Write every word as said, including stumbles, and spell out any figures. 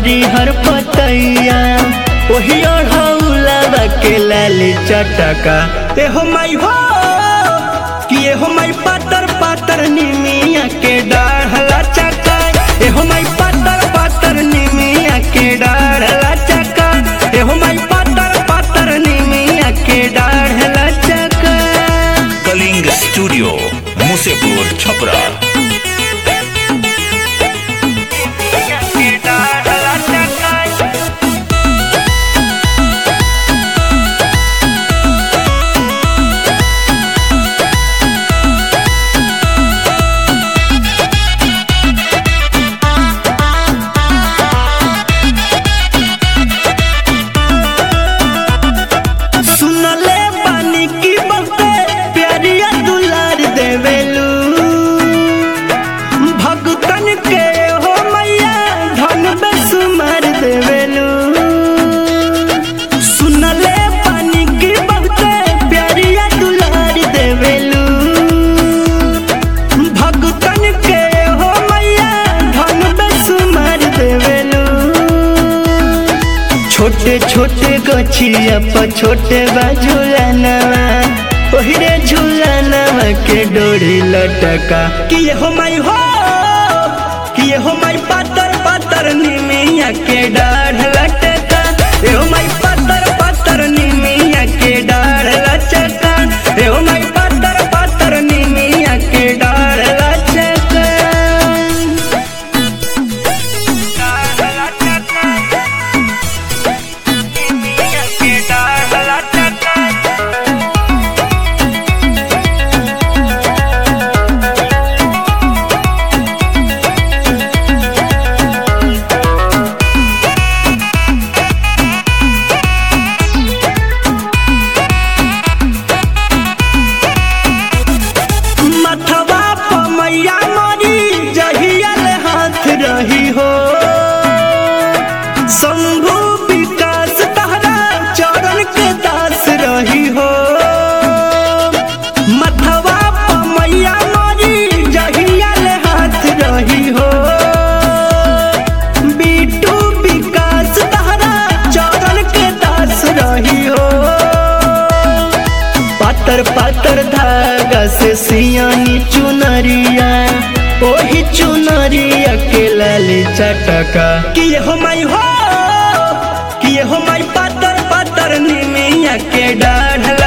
हरिहर पतैया ओही ओढ़ौला के लाली चटका ए हो माई हो कि ए हो माई पातर पातर निमिया के डाढ़ला चका ए हो माई पातर पातर निमिया के डाढ़ला चका ए हो माई पातर पातर निमिया के डाढ़ला चका। कलिंग स्टूडियो मुसेपुर छपरा। छोटे छोटे गछिया पर छोटे बा झूलनवा ओहिरे झूलनवा के डोरी लटका कि ये हो माई हो कि ये हो माई पातर पातर निमिया के डाढ़ लटका ए हो माई पातर पातर निमिया के डाढ़ लटका ए हो माई पातर पातर निमिया के डाढ़ लटका। शंभु विकास तहरा चरण के दास रही हो मथवा मैया मोरी जहिया ले हाथ रही हो बीटू विकास तहरा चरण के दास रही हो पातर पातर धागा से सियानी चुनरिया ओही चुनरिया के लाली चटका कि ये हो माई हो कि ये हो माई पातर पातर निमिया के डाढ़